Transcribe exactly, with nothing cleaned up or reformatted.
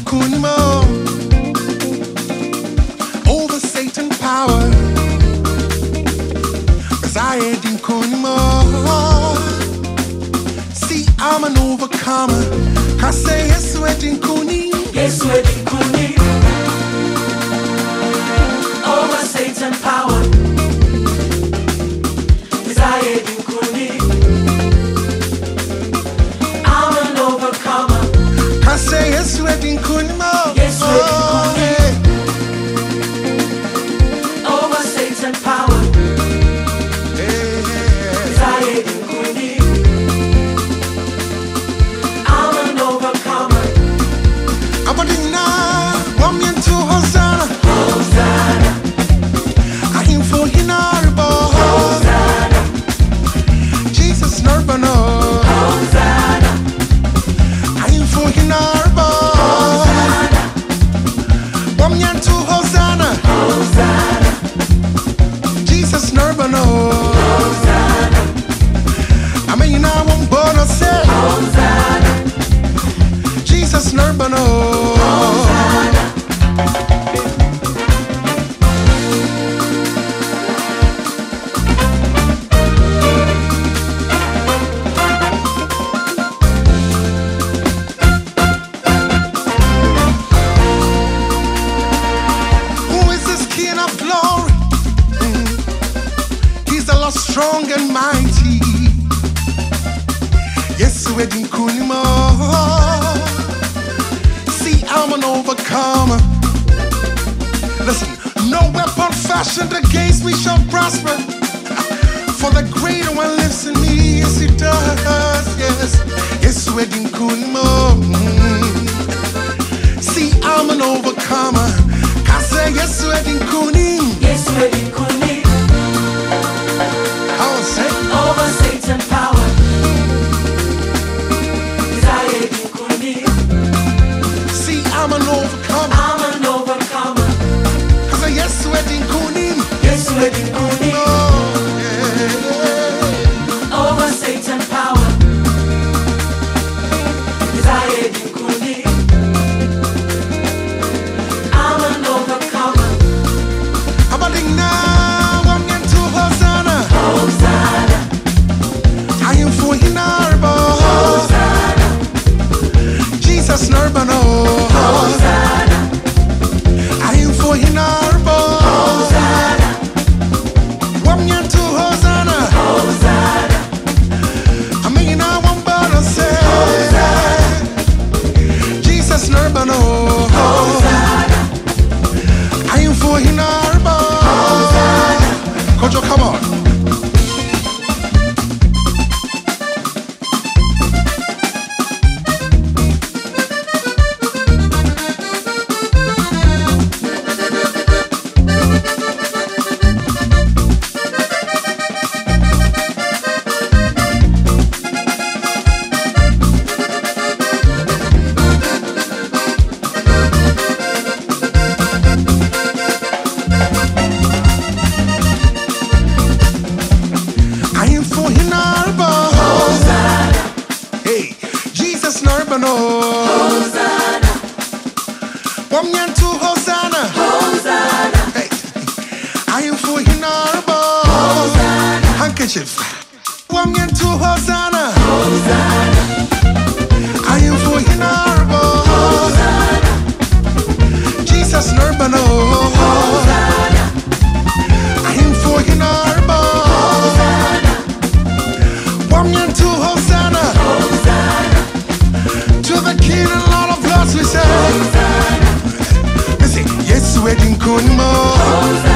kunimo over Satan power. Cause I ain't kunimo. See, I'm an overcomer. Cause say yes, wedding kuni. Yes, wedding kuni. Over Satan power. Cause I ain't kuni. I'm an overcomer. Cause say yes, wedding kunimo. Yes, wedding kuni. Over Satan power. Cause I ain't kuni. I'm an overcomer. I'm a dinner, one man to Hosanna. Hosanna. I am for Hinarbo. Hosanna. Jesus Nurbano. Hosanna. I am for Hinarbo. Hosanna. One man to Hosanna. Hosanna. Jesus Nurbano. Hosanna. I mean, I won't bother say. Hosanna. Jesus Nurbano. Who is this King of glory? Mm. He's a lot strong and mighty. Yes, wedding kunimo. See, I'm an overcomer. Listen, no weapon fashioned against me shall prosper. For the greater one lives in me, yes it does, yes. Yes, wedding kunimo. Mm. See, I'm an overcomer. Cause I yes, wedding kuni. Yes, wedding kuni. I will say, Over Satan power. Cause I ain't kuni. see, I'm an overcomer. I'm an overcomer. Cause I yes, wedding kuni. Yes, wedding kuni. Oh, yeah. Over Satan power. Cause I ain't kuni. I'm an overcomer. I'm a ding now, I'm into Hosanna. Hosanna. I am for Hinarbo. Hosanna. Jesus Nurbano. Hosanna. I am for Hinarbo. Hosanna. I'm into Hosanna. Hosanna. I mean, I won't bother say. Jesus Nurbano. Hosanna. I am for Hinarbo. Kojo, come on. I am for Hinarbo. Hey, Jesus Nurbano. Hosanna. One man to Hosanna. Hosanna. Hey, I am for Hinarbo. Handkerchief. One man to Hosanna. Hosanna. I am for Hinarbo. Jesus Nurbano. Hosanna. I am for Hinarbo. One man to Hosanna. Hosanna. To the King and Lord of Lords we say. Hosanna. Listen, yes, wedding kunimo. Hosanna.